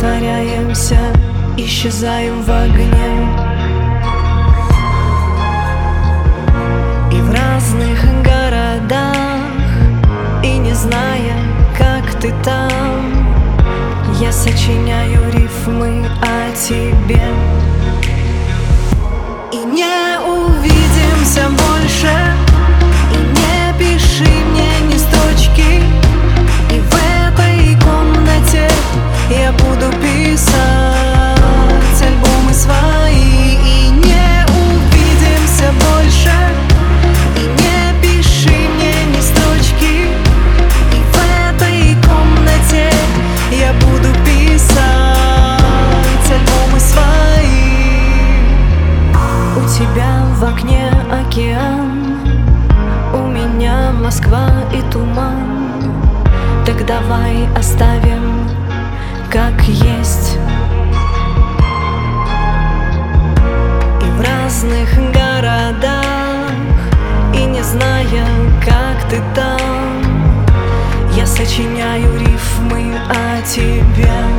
растворяемся, исчезаем в огне. И в разных городах, и не зная, как ты там, я сочиняю рифмы о тебе. И не увидимся больше, и не пиши мне ни строчки. И в этой комнате я буду писать альбомы свои. И не увидимся больше, и не пиши мне ни строчки. И в этой комнате я буду писать альбомы свои. У тебя в окне океан, у меня Москва и туман. Так давай оставим как есть. И в разных городах, и не зная, как ты там, я сочиняю рифмы о тебе.